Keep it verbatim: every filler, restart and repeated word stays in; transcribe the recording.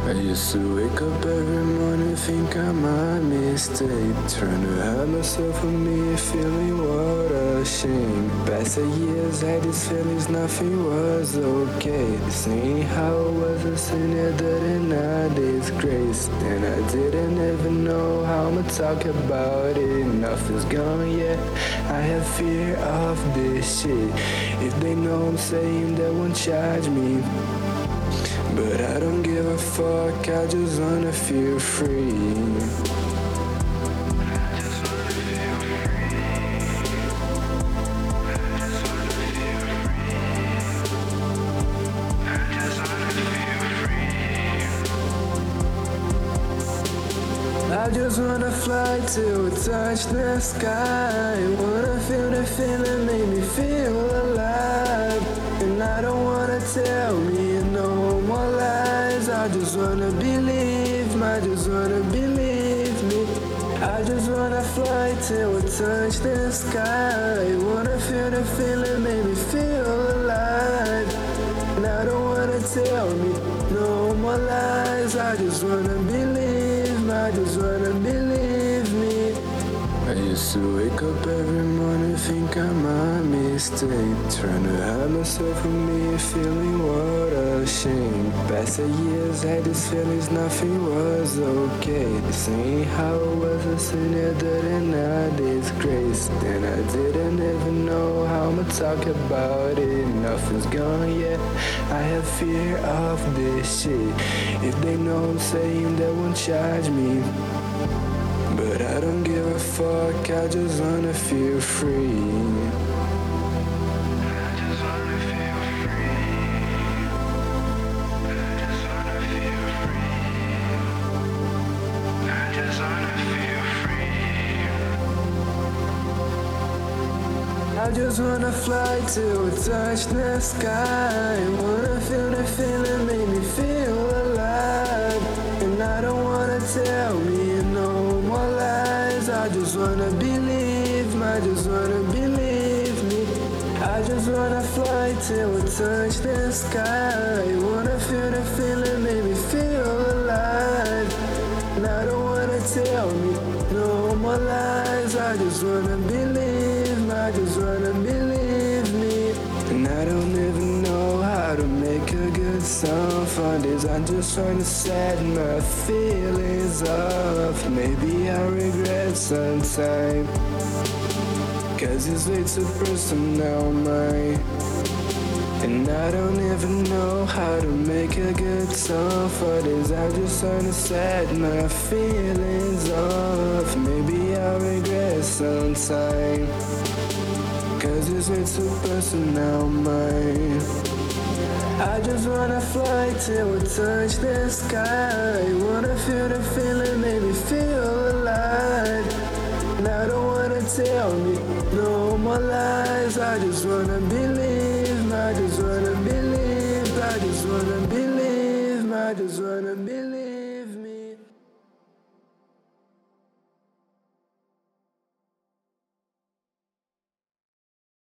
I used to wake up every morning, think I'm my mistake, trying to hide myself from me, feeling what a shame. Past the years, had these feelings, nothing was okay. This ain't how it was, a sinner that and I disgrace. And I didn't even know how I'ma talk about it. Nothing's gone yet, I have fear of this shit. If they know I'm saying, they won't charge me. But I don't give a fuck, I just wanna feel free. I just wanna fly till we touch the sky. Wanna feel the feeling, make me feel alive. And I don't wanna tell me no more lies. I just wanna believe, I just wanna believe me. I just wanna fly till we touch the sky. Wanna feel the feeling, make me feel alive. And I don't wanna tell me no more lies. I just wanna believe, I just wanna believe me. I used to wake up every morning, think I'm my mistake, trying to hide myself from me, feeling what a shame. Past the years, had these feelings, nothing was okay. This ain't how it was, a sinner that and I disgrace. And I didn't even know how I'ma talk about it. Nothing's gone yet, I have fear of this shit. If they know I'm saying, they won't charge me. But I don't give a fuck, I just wanna feel free. I just wanna fly till we touch the sky. Wanna feel the feeling, make me feel alive. And I don't wanna tell me no more lies. I just wanna believe, I just wanna believe me. I just wanna fly till we touch the sky. Wanna feel the feeling, make me feel alive. And I don't wanna tell me no more lies. I just wanna believe, I just wanna believe me. And I don't even know how to make a good song for this. I'm just trying to set my feelings off. Maybe I regret sometime, cause it's way too personal, mine. And I don't even know how to make a good song for this. I'm just trying to set my feelings off. Maybe I'll regret sometime, cause it's way too personal, mine. I just wanna fly till we touch the sky. Wanna feel the feeling, make me feel alive. And I don't wanna tell me no more lies. I just wanna believe, I just wanna believe, I just wanna believe, I just wanna believe.